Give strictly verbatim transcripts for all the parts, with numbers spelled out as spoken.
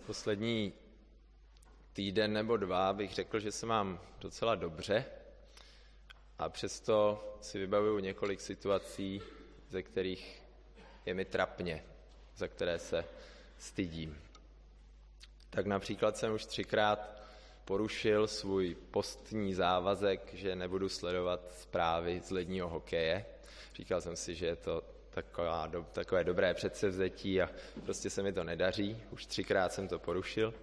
Poslední týden nebo dva bych řekl, že se mám docela dobře a přesto si vybavuju několik situací, ze kterých je mi trapně, za které se stydím. Tak například jsem už třikrát porušil svůj postní závazek, že nebudu sledovat zprávy z ledního hokeje. Říkal jsem si, že je to taková, do, takové dobré předsevzetí a prostě se mi to nedaří. Už třikrát jsem to porušil.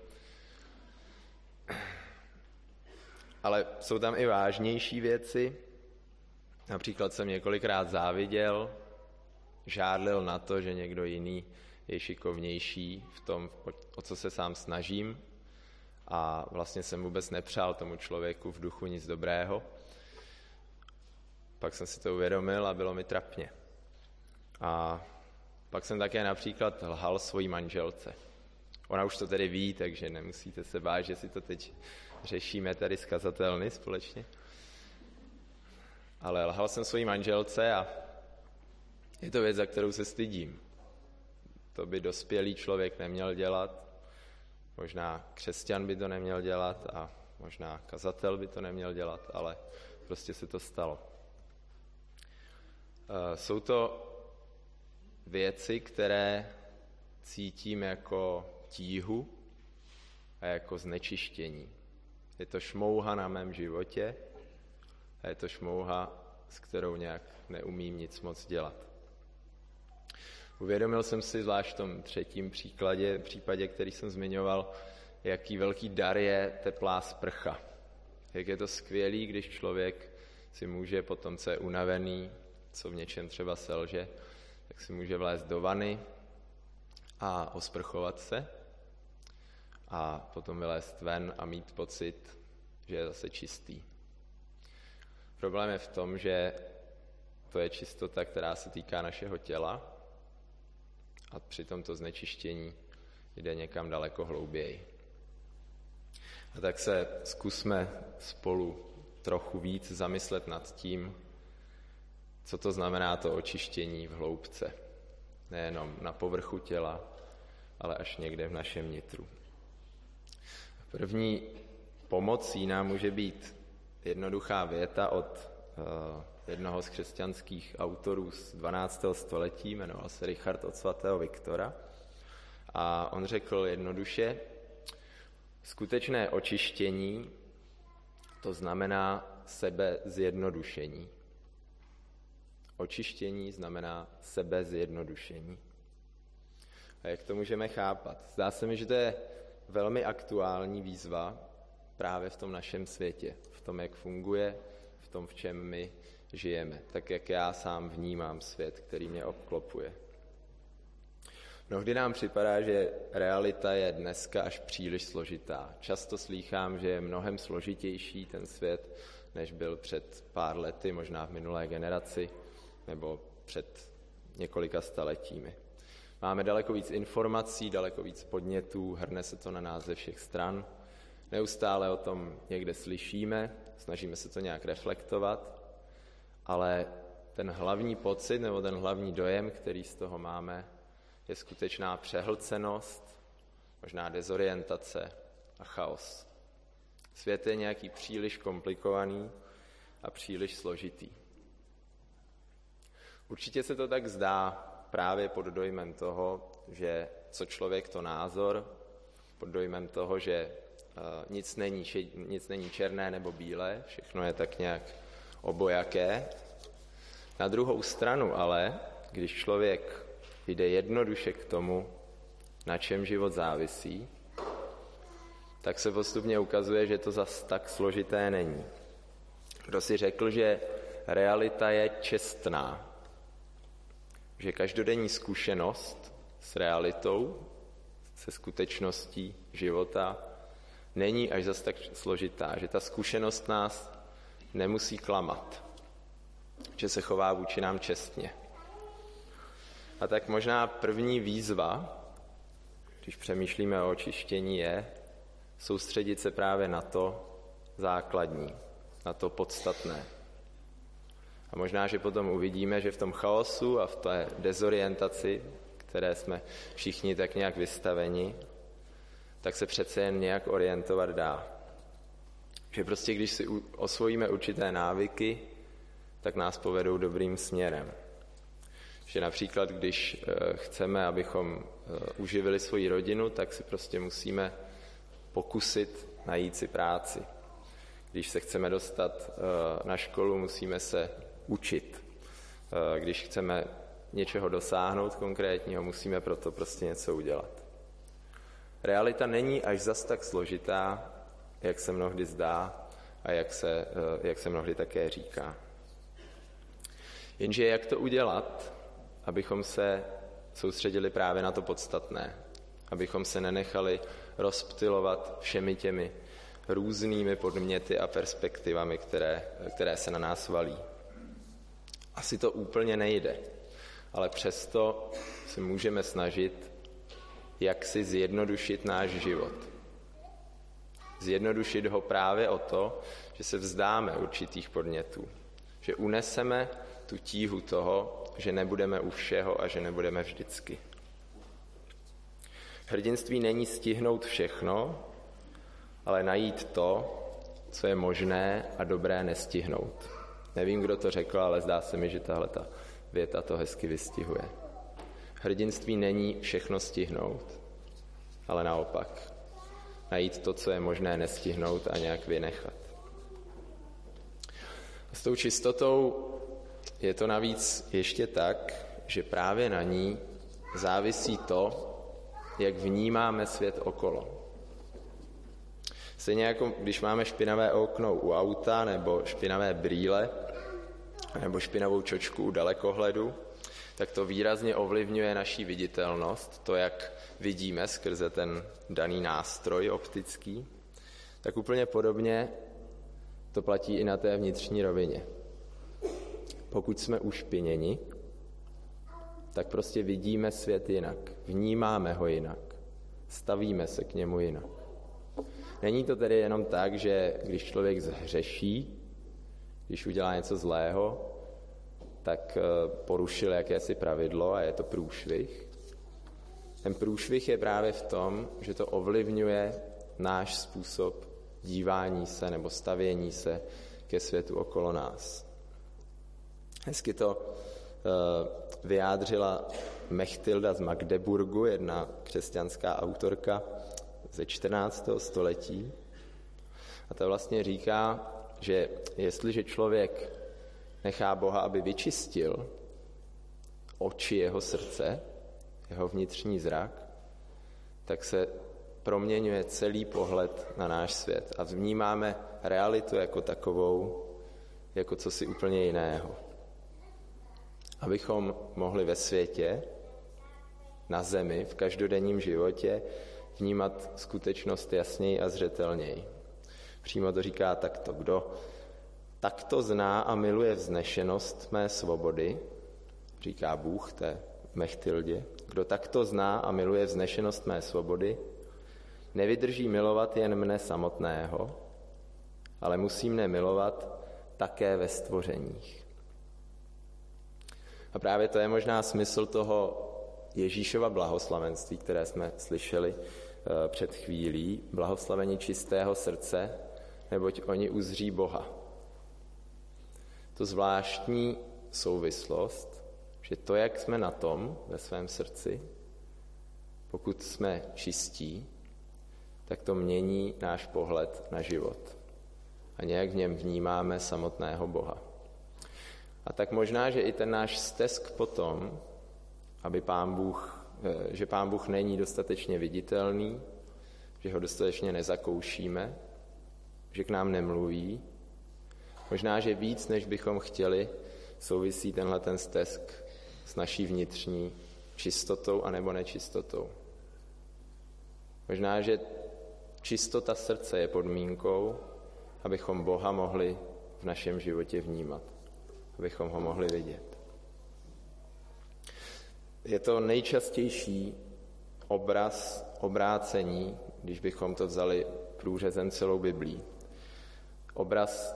Ale jsou tam i vážnější věci. Například jsem několikrát záviděl, žádlil na to, že někdo jiný je šikovnější v tom, o co se sám snažím, a vlastně jsem vůbec nepřál tomu člověku v duchu nic dobrého. Pak jsem si to uvědomil a bylo mi trapně. A pak jsem také například lhal svojí manželce. Ona už to tedy ví, takže nemusíte se bát, že si to teď řešíme tady z kazatelny společně. Ale lhal jsem svojí manželce a je to věc, za kterou se stydím. To by dospělý člověk neměl dělat, možná křesťan by to neměl dělat a možná kazatel by to neměl dělat, ale prostě se to stalo. Jsou to věci, které cítím jako tíhu a jako znečištění. Je to šmouha na mém životě a je to šmouha, s kterou nějak neumím nic moc dělat. Uvědomil jsem si zvlášť v tom třetím příkladě, případě, který jsem zmiňoval, jaký velký dar je teplá sprcha. Jak je to skvělý, když člověk si může potom, co je unavený, co v něčem třeba selže, tak si může vlézt do vany a osprchovat se a potom vylézt ven a mít pocit, že je zase čistý. Problém je v tom, že to je čistota, která se týká našeho těla a přitom to znečištění jde někam daleko hlouběji. A tak se zkusme spolu trochu víc zamyslet nad tím, co to znamená to očištění v hloubce. Nejenom na povrchu těla, ale až někde v našem nitru. První pomocí nám může být jednoduchá věta od uh, jednoho z křesťanských autorů z dvanáctého století, jmenoval se Richard od svatého Viktora. A on řekl jednoduše, skutečné očištění, to znamená sebezjednodušení. Očištění znamená sebezjednodušení. A jak to můžeme chápat? Zdá se mi, že to je velmi aktuální výzva právě v tom našem světě, v tom, jak funguje, v tom, v čem my žijeme, tak jak já sám vnímám svět, který mě obklopuje. Mnohdy nám připadá, že realita je dneska až příliš složitá. Často slýchám, že je mnohem složitější ten svět, než byl před pár lety, možná v minulé generaci, nebo před několika staletími. Máme daleko víc informací, daleko víc podnětů, hrne se to na nás ze všech stran. Neustále o tom někde slyšíme, snažíme se to nějak reflektovat, ale ten hlavní pocit nebo ten hlavní dojem, který z toho máme, je skutečná přehlcenost, možná dezorientace a chaos. Svět je nějaký příliš komplikovaný a příliš složitý. Určitě se to tak zdá právě pod dojmem toho, že co člověk, to názor, pod dojmem toho, že uh, nic není, nic není černé nebo bílé, všechno je tak nějak obojaké. Na druhou stranu ale, když člověk jde jednoduše k tomu, na čem život závisí, tak se postupně ukazuje, že to zas tak složité není. Kdo si řekl, že realita je čestná, že každodenní zkušenost s realitou, se skutečností života, není až zas tak složitá, že ta zkušenost nás nemusí klamat, že se chová vůči nám čestně. A tak možná první výzva, když přemýšlíme o očištění, je soustředit se právě na to základní, na to podstatné. A možná, že potom uvidíme, že v tom chaosu a v té dezorientaci, které jsme všichni tak nějak vystaveni, tak se přece jen nějak orientovat dá. Že prostě když si osvojíme určité návyky, tak nás povedou dobrým směrem. Že například, když chceme, abychom uživili svoji rodinu, tak si prostě musíme pokusit najít si práci. Když se chceme dostat na školu, musíme se učit. Když chceme něčeho dosáhnout konkrétního, musíme proto prostě něco udělat. Realita není až zas tak složitá, jak se mnohdy zdá a jak se, jak se mnohdy také říká. Jenže jak to udělat, abychom se soustředili právě na to podstatné, abychom se nenechali rozptylovat všemi těmi různými podměty a perspektivami, které, které se na nás valí. Asi to úplně nejde, ale přesto se můžeme snažit, jak si zjednodušit náš život. Zjednodušit ho právě o to, že se vzdáme určitých podnětů, že uneseme tu tíhu toho, že nebudeme u všeho a že nebudeme vždycky. Hrdinství není stihnout všechno, ale najít to, co je možné a dobré nestihnout. Nevím, kdo to řekl, ale zdá se mi, že tahle ta věta to hezky vystihuje. Hrdinství není všechno stihnout, ale naopak najít to, co je možné nestihnout a nějak vynechat. A s tou čistotou je to navíc ještě tak, že právě na ní závisí to, jak vnímáme svět okolo. Stejně jako když máme špinavé okno u auta, nebo špinavé brýle, nebo špinavou čočku u dalekohledu, tak to výrazně ovlivňuje naši viditelnost, to, jak vidíme skrze ten daný nástroj optický, tak úplně podobně to platí i na té vnitřní rovině. Pokud jsme ušpiněni, tak prostě vidíme svět jinak, vnímáme ho jinak, stavíme se k němu jinak. Není to tedy jenom tak, že když člověk zhřeší, když udělá něco zlého, tak porušil jakési pravidlo a je to průšvih. Ten průšvih je právě v tom, že to ovlivňuje náš způsob dívání se nebo stavění se ke světu okolo nás. Hezky to vyjádřila Mechtilda z Magdeburgu, jedna křesťanská autorka ze čtrnáctého století. A ta vlastně říká, že jestliže člověk nechá Boha, aby vyčistil oči jeho srdce, jeho vnitřní zrak, tak se proměňuje celý pohled na náš svět a vnímáme realitu jako takovou, jako cosi úplně jiného. Abychom mohli ve světě, na zemi, v každodenním životě vnímat skutečnost jasněji a zřetelněji. Přímo to říká takto: kdo takto zná a miluje vznešenost mé svobody, říká Bůh té Mechtildě, kdo takto zná a miluje vznešenost mé svobody, nevydrží milovat jen mne samotného, ale musí mne milovat také ve stvořeních. A právě to je možná smysl toho Ježíšova blahoslavenství, které jsme slyšeli před chvílí. Blahoslavení čistého srdce, neboť oni uzří Boha. To zvláštní souvislost, že to, jak jsme na tom ve svém srdci, pokud jsme čistí, tak to mění náš pohled na život. A nějak v něm vnímáme samotného Boha. A tak možná, že i ten náš stesk potom, aby Pán Bůh, že Pán Bůh není dostatečně viditelný, že ho dostatečně nezakoušíme, že k nám nemluví. Možná, že víc, než bychom chtěli, souvisí tenhle ten stesk s naší vnitřní čistotou anebo nečistotou. Možná, že čistota srdce je podmínkou, abychom Boha mohli v našem životě vnímat, abychom ho mohli vidět. Je to nejčastější obraz obrácení, když bychom to vzali průřezem celou Biblí. Obraz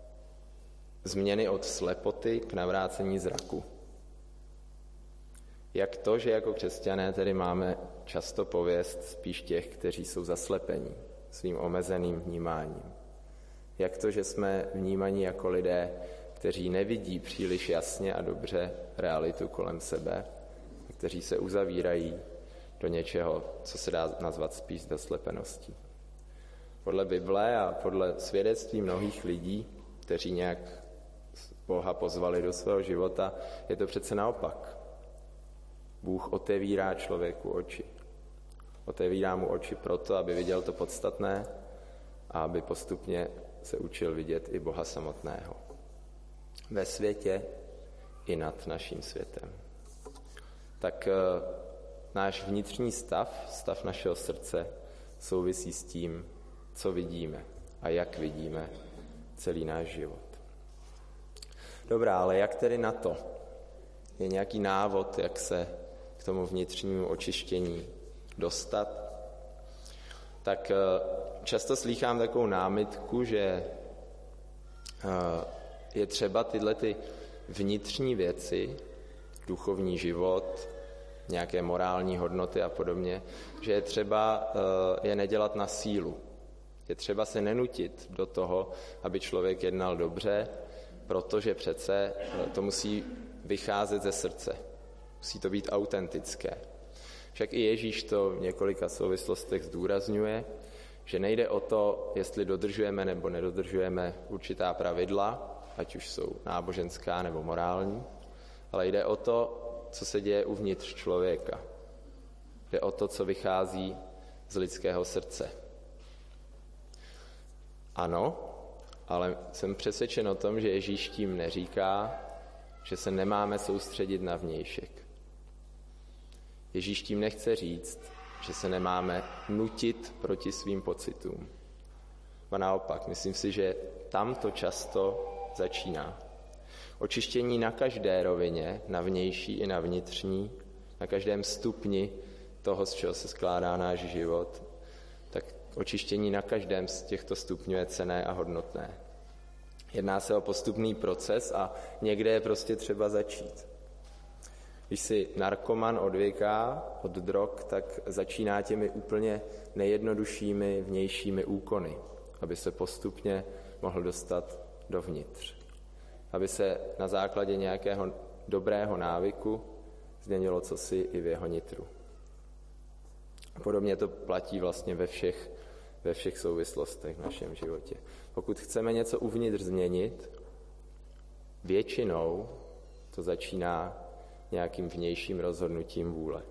změny od slepoty k navrácení zraku. Jak to, že jako křesťané tedy máme často pověst spíš těch, kteří jsou zaslepení svým omezeným vnímáním. Jak to, že jsme vnímaní jako lidé, kteří nevidí příliš jasně a dobře realitu kolem sebe, kteří se uzavírají do něčeho, co se dá nazvat spíš zaslepeností. Podle Bible a podle svědectví mnohých lidí, kteří nějak Boha pozvali do svého života, je to přece naopak. Bůh otevírá člověku oči. Otevírá mu oči proto, aby viděl to podstatné a aby postupně se učil vidět i Boha samotného. Ve světě i nad naším světem. Tak e, náš vnitřní stav, stav našeho srdce, souvisí s tím, co vidíme a jak vidíme celý náš život. Dobrá, ale jak tedy na to? Je nějaký návod, jak se k tomu vnitřnímu očištění dostat? Tak často slýchám takovou námitku, že je třeba tyhle ty vnitřní věci, duchovní život, nějaké morální hodnoty a podobně, že je třeba je nedělat na sílu. Je třeba se nenutit do toho, aby člověk jednal dobře, protože přece to musí vycházet ze srdce. Musí to být autentické. Však i Ježíš to v několika souvislostech zdůrazňuje, že nejde o to, jestli dodržujeme nebo nedodržujeme určitá pravidla, ať už jsou náboženská nebo morální, ale jde o to, co se děje uvnitř člověka. Jde o to, co vychází z lidského srdce. Ano, ale jsem přesvědčen o tom, že Ježíš tím neříká, že se nemáme soustředit na vnějšek. Ježíš tím nechce říct, že se nemáme nutit proti svým pocitům. A naopak, myslím si, že tam to často začíná. Očištění na každé rovině, na vnější i na vnitřní, na každém stupni toho, z čeho se skládá náš život, tak očištění na každém z těchto stupňů je cenné a hodnotné. Jedná se o postupný proces a někde je prostě třeba začít. Když si narkoman odvyká od drog, tak začíná těmi úplně nejjednoduššími vnějšími úkony, aby se postupně mohl dostat dovnitř. Aby se na základě nějakého dobrého návyku změnilo cosi i v jeho nitru. Podobně to platí vlastně ve všech, ve všech souvislostech v našem životě. Pokud chceme něco uvnitř změnit, většinou to začíná nějakým vnějším rozhodnutím vůle.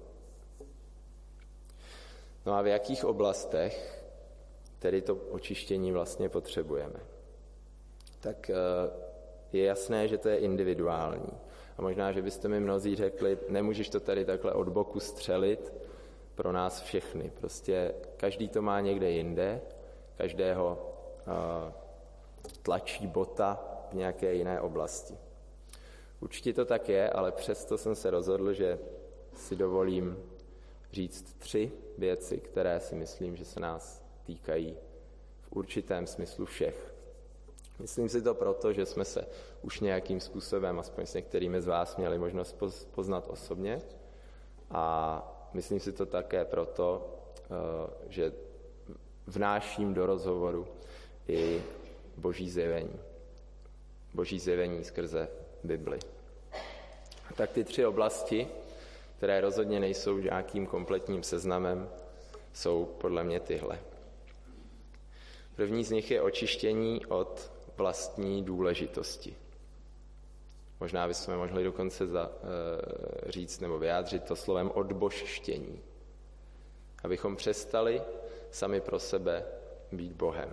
No a v jakých oblastech tedy to očištění vlastně potřebujeme? Tak je jasné, že to je individuální. A možná, že byste mi mnozí řekli, nemůžeš to tady takhle od boku střelit pro nás všechny. Prostě každý to má někde jinde, každého uh, tlačí bota v nějaké jiné oblasti. Určitě to tak je, ale přesto jsem se rozhodl, že si dovolím říct tři věci, které si myslím, že se nás týkají v určitém smyslu všech. Myslím si to proto, že jsme se už nějakým způsobem, aspoň s některými z vás, měli možnost poznat osobně. A myslím si to také proto, že vnáším do rozhovoru i Boží zjevení. Boží zjevení skrze Bibli. Tak ty tři oblasti, které rozhodně nejsou nějakým kompletním seznamem, jsou podle mě tyhle. První z nich je očištění od vlastní důležitosti. Možná bychom mohli dokonce za, e, říct nebo vyjádřit to slovem odbožštění. Abychom přestali sami pro sebe být Bohem.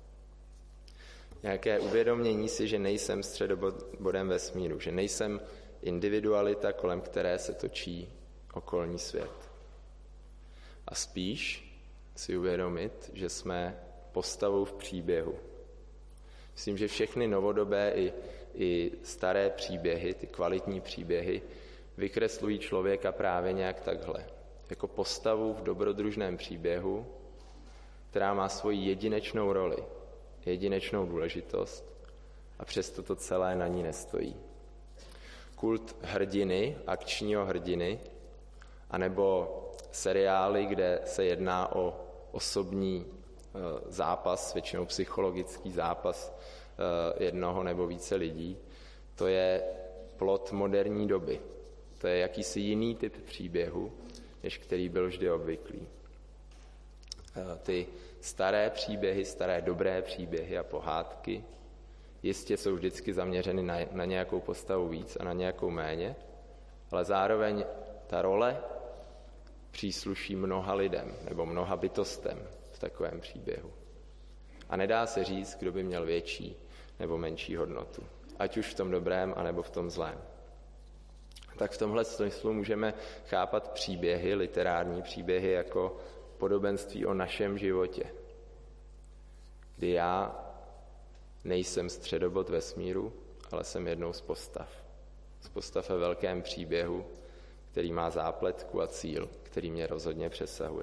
Nějaké uvědomění si, že nejsem středobodem vesmíru, že nejsem individualita, kolem které se točí okolní svět. A spíš si uvědomit, že jsme postavou v příběhu. Myslím, že všechny novodobé i, i staré příběhy, ty kvalitní příběhy, vykreslují člověka právě nějak takhle. Jako postavu v dobrodružném příběhu, která má svoji jedinečnou roli, jedinečnou důležitost a přesto to celé na ní nestojí. kult hrdiny, akčního hrdiny, anebo seriály, kde se jedná o osobní zápas, většinou psychologický zápas jednoho nebo více lidí. To je plod moderní doby. To je jakýsi jiný typ příběhu, než který byl vždy obvyklý. Ty staré příběhy, staré dobré příběhy a pohádky jistě jsou vždycky zaměřeny na, na nějakou postavu víc a na nějakou méně, ale zároveň ta role přísluší mnoha lidem nebo mnoha bytostem v takovém příběhu. A nedá se říct, kdo by měl větší nebo menší hodnotu, ať už v tom dobrém, anebo v tom zlém. Tak v tomhle smyslu můžeme chápat příběhy, literární příběhy, jako podobenství o našem životě, kdy já nejsem středobod vesmíru, ale jsem jednou z postav. Z postav ve velkém příběhu, který má zápletku a cíl, který mě rozhodně přesahuje.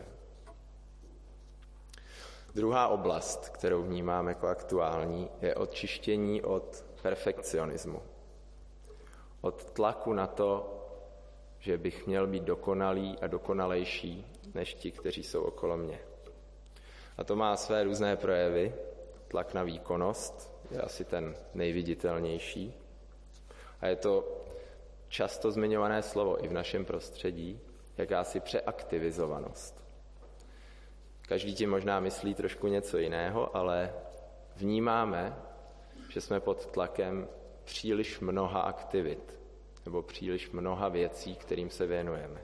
Druhá oblast, kterou vnímám jako aktuální, je očištění od perfekcionismu. Od tlaku na to, že bych měl být dokonalý a dokonalejší než ti, kteří jsou okolo mě. A to má své různé projevy. Tlak na výkonnost je asi ten nejviditelnější. A je to často zmiňované slovo i v našem prostředí, jakási přeaktivizovanost. Každý tím možná myslí trošku něco jiného, ale vnímáme, že jsme pod tlakem příliš mnoha aktivit nebo příliš mnoha věcí, kterým se věnujeme.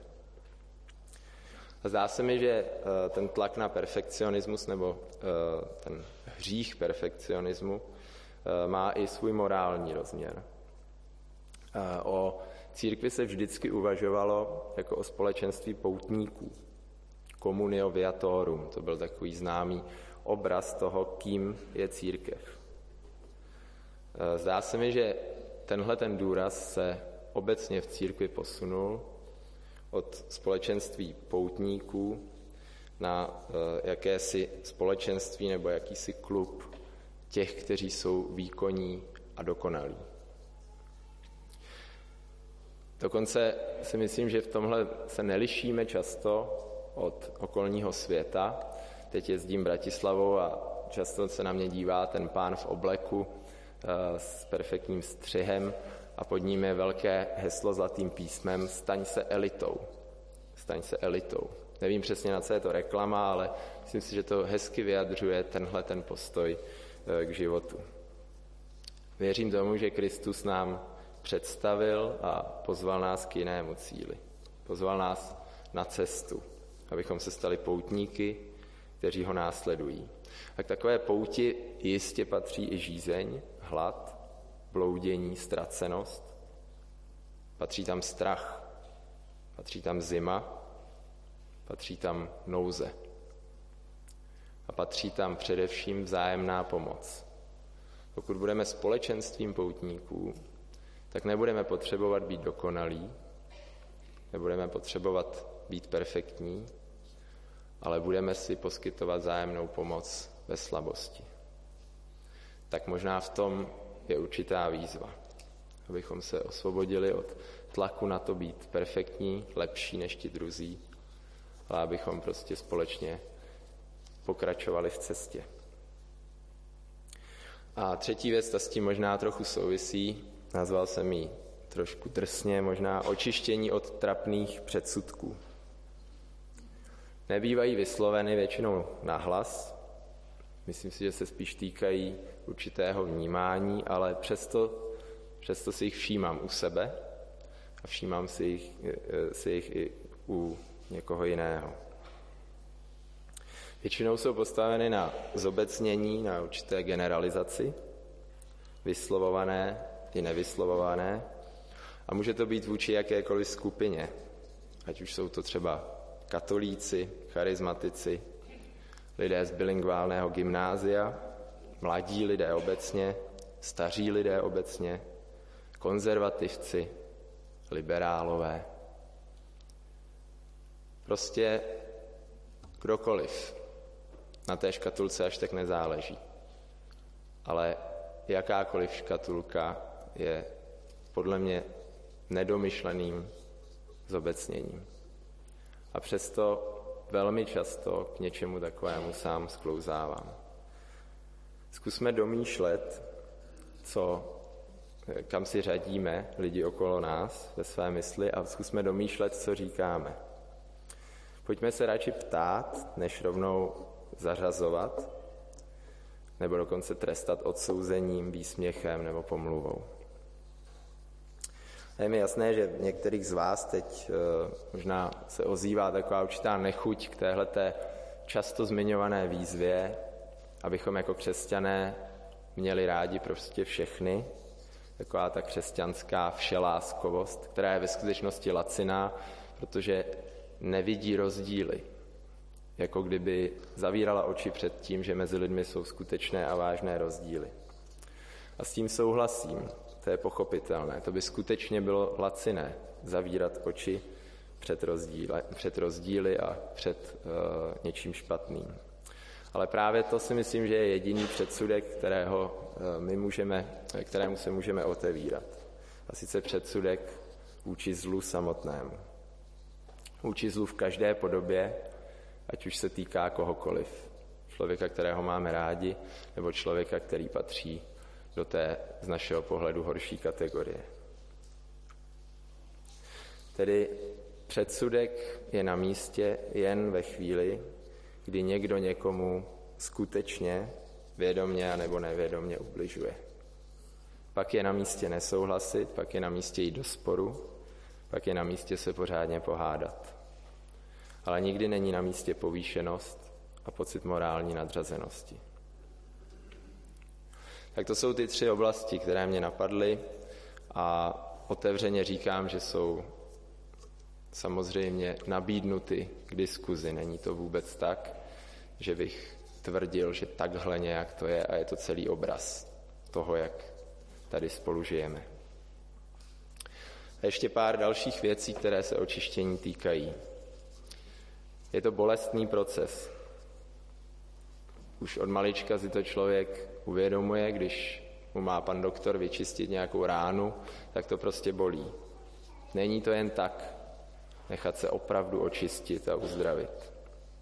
A zdá se mi, že ten tlak na perfekcionismus nebo ten hřích perfekcionismu má i svůj morální rozměr. O církvi se vždycky uvažovalo jako o společenství poutníků. Communio viatorum, to byl takový známý obraz toho, kým je církev. Zdá se mi, že tenhle ten důraz se obecně v církvi posunul od společenství poutníků na jakési společenství nebo jakýsi klub těch, kteří jsou výkonní a dokonalí. Dokonce si myslím, že v tomhle se nelišíme často od okolního světa. Teď jezdím Bratislavou a často se na mě dívá ten pán v obleku s perfektním střihem a pod ním je velké heslo zlatým písmem staň se elitou. Staň se elitou. Nevím přesně, na co je to reklama, ale myslím si, že to hezky vyjadřuje tenhle ten postoj k životu. Věřím tomu, že Kristus nám představil a pozval nás k jinému cíli. Pozval nás na cestu, abychom se stali poutníky, kteří ho následují. A k takové pouti jistě patří i žízeň, hlad, bloudění, ztracenost. Patří tam strach, patří tam zima, patří tam nouze. A patří tam především vzájemná pomoc. Pokud budeme společenstvím poutníků, tak nebudeme potřebovat být dokonalí, nebudeme potřebovat být perfektní, ale budeme si poskytovat vzájemnou pomoc ve slabosti. Tak možná v tom je určitá výzva, abychom se osvobodili od tlaku na to být perfektní, lepší než ti druzí, ale abychom prostě společně pokračovali v cestě. A třetí věc, ta s tím možná trochu souvisí, nazval jsem ji trošku drsně, možná očištění od trapných předsudků. Nebývají vysloveny většinou nahlas, myslím si, že se spíš týkají určitého vnímání, ale přesto, přesto si jich všímám u sebe a všímám si jich, si jich i u někoho jiného. Většinou jsou postaveny na zobecnění, na určité generalizaci, vyslovované i nevyslovované, a může to být vůči jakékoliv skupině, ať už jsou to třeba katolíci, charismatici, lidé z bilingválného gymnázia, mladí lidé obecně, staří lidé obecně, konzervativci, liberálové. Prostě kdokoliv. Na té škatulce až tak nezáleží. Ale jakákoliv škatulka je podle mě nedomyšleným zobecněním. A přesto velmi často k něčemu takovému sám sklouzávám. Zkusme domýšlet, co, kam si řadíme lidi okolo nás ve své mysli a zkusme domýšlet, co říkáme. Pojďme se radši ptát, než rovnou zařazovat, nebo dokonce trestat odsouzením, výsměchem nebo pomluvou. A je mi jasné, že některých z vás teď e, možná se ozývá taková určitá nechuť k téhleté často zmiňované výzvě, abychom jako křesťané měli rádi prostě všechny, taková ta křesťanská všeláskovost, která je ve skutečnosti laciná, protože nevidí rozdíly, jako kdyby zavírala oči před tím, že mezi lidmi jsou skutečné a vážné rozdíly. A s tím souhlasím, to je pochopitelné, to by skutečně bylo laciné, zavírat oči před rozdíly, před rozdíly a před uh, něčím špatným. Ale právě to si myslím, že je jediný předsudek, kterého uh, my můžeme, kterému se můžeme otevírat. A sice předsudek vůči zlu samotnému. Vůči zlu v každé podobě, ať už se týká kohokoliv. Člověka, kterého máme rádi, nebo člověka, který patří do té z našeho pohledu horší kategorie. Tedy předsudek je na místě jen ve chvíli, kdy někdo někomu skutečně, vědomně a nebo nevědomně ubližuje. Pak je na místě nesouhlasit, pak je na místě jít do sporu, pak je na místě se pořádně pohádat. Ale nikdy není na místě povýšenost a pocit morální nadřazenosti. Tak to jsou ty tři oblasti, které mě napadly a otevřeně říkám, že jsou samozřejmě nabídnuty k diskuzi. Není to vůbec tak, že bych tvrdil, že takhle nějak to je a je to celý obraz toho, jak tady spolu žijeme. A ještě pár dalších věcí, které se očištění týkají. Je to bolestný proces. Už od malička si to člověk uvědomuje, když mu má pan doktor vyčistit nějakou ránu, tak to prostě bolí. Není to jen tak nechat se opravdu očistit a uzdravit.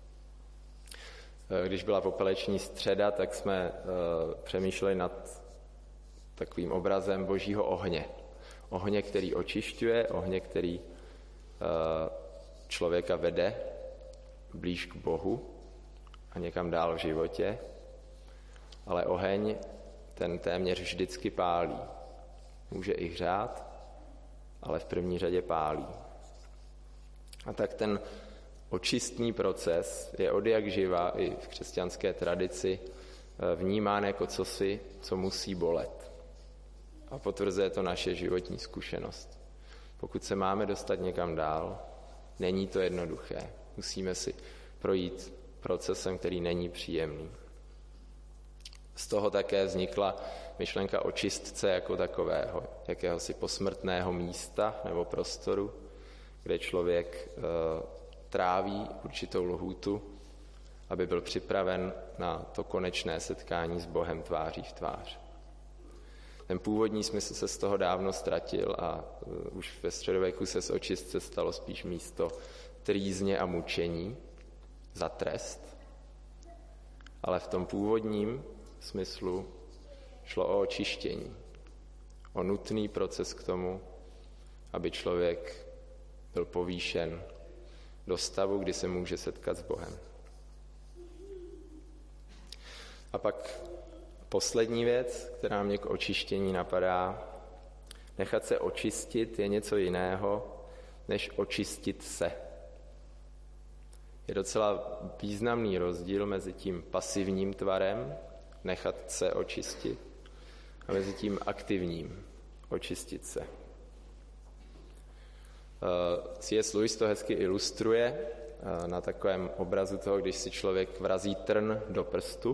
Když byla popeleční středa, tak jsme uh, přemýšleli nad takovým obrazem božího ohně. Ohně, který očišťuje, ohně, který uh, člověka vede blíž k Bohu a někam dál v životě, ale oheň ten téměř vždycky pálí. Může i hřát, ale v první řadě pálí. A tak ten očistný proces je od jak živa i v křesťanské tradici vnímán jako cosi, co musí bolet. A potvrzuje to naše životní zkušenost. Pokud se máme dostat někam dál, není to jednoduché. Musíme si projít procesem, který není příjemný. Z toho také vznikla myšlenka očistce jako takového, jakéhosi posmrtného místa nebo prostoru, kde člověk e, tráví určitou lhůtu, aby byl připraven na to konečné setkání s Bohem tváří v tvář. Ten původní smysl se z toho dávno ztratil a e, už ve středověku se z očistce stalo spíš místo trýzně a mučení za trest. Ale v tom původním smyslu šlo o očištění, o nutný proces k tomu, aby člověk byl povýšen do stavu, kdy se může setkat s Bohem. A pak poslední věc, která mě k očištění napadá, nechat se očistit je něco jiného, než očistit se. Je docela významný rozdíl mezi tím pasivním tvarem, nechat se očistit, a mezi tím aktivním, očistit se. C S. Lewis to hezky ilustruje na takovém obrazu toho, když si člověk vrazí trn do prstu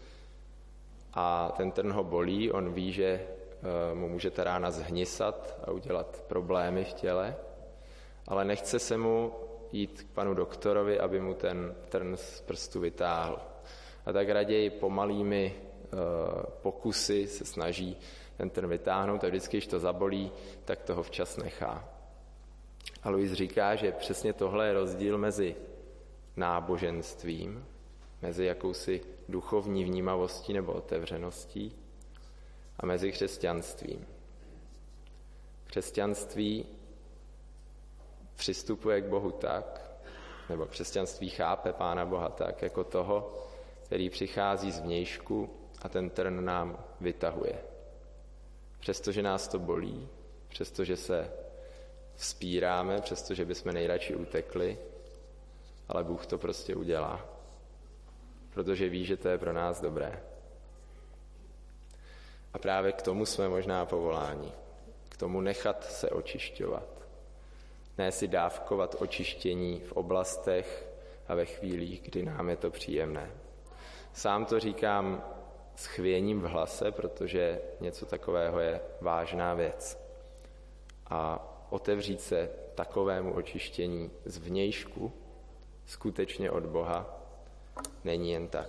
a ten trn ho bolí, on ví, že mu může ta rána zhnisat a udělat problémy v těle, ale nechce se mu jít k panu doktorovi, aby mu ten trn z prstu vytáhl. A tak raději pomalými pokusy se snaží ten trn vytáhnout a vždycky, když to zabolí, tak toho včas nechá. A Louis říká, že přesně tohle je rozdíl mezi náboženstvím, mezi jakousi duchovní vnímavostí nebo otevřeností a mezi křesťanstvím. Křesťanství přistupuje k Bohu tak, nebo křesťanství chápe Pána Boha tak, jako toho, který přichází z vnějšku a ten trn nám vytahuje. Přestože nás to bolí, přestože se vzpíráme, přestože bychom nejradši utekli, ale Bůh to prostě udělá, protože ví, že to je pro nás dobré. A právě k tomu jsme možná povoláni, k tomu nechat se očišťovat, ne si dávkovat očištění v oblastech a ve chvílích, kdy nám je to příjemné. Sám to říkám s chvěním v hlase, protože něco takového je vážná věc. A otevřít se takovému očištění zvnějšku, skutečně od Boha, není jen tak.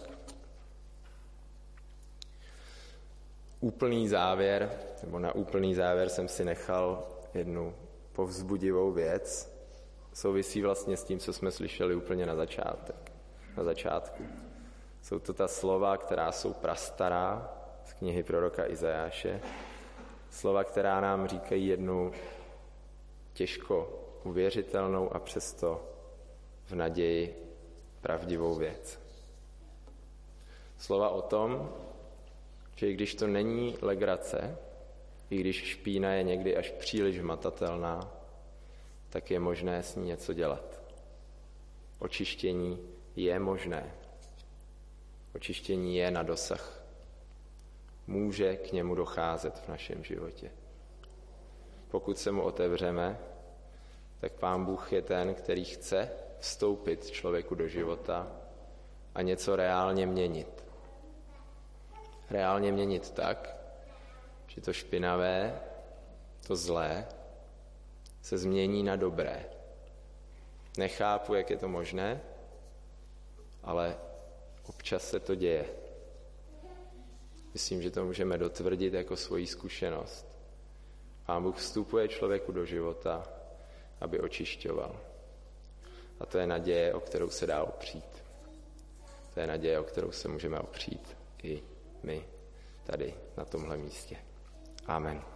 Úplný závěr, nebo na úplný závěr jsem si nechal jednu povzbudivou věc. Souvisí vlastně s tím, co jsme slyšeli úplně na začátek, na začátku. Jsou to ta slova, která jsou prastará z knihy proroka Izajáše. Slova, která nám říkají jednu těžko uvěřitelnou a přesto v naději pravdivou věc. Slova o tom, že i když to není legrace, i když špína je někdy až příliš hmatatelná, tak je možné s ní něco dělat. Očištění je možné. Očištění je na dosah. Může k němu docházet v našem životě. Pokud se mu otevřeme, tak Pán Bůh je ten, který chce vstoupit člověku do života a něco reálně měnit. Reálně měnit tak, že to špinavé, to zlé, se změní na dobré. Nechápu, jak je to možné, ale občas se to děje. Myslím, že to můžeme dotvrdit jako svoji zkušenost. Pán Bůh vstupuje člověku do života, aby očišťoval. A to je naděje, o kterou se dá opřít. To je naděje, o kterou se můžeme opřít i my tady na tomhle místě. Amen.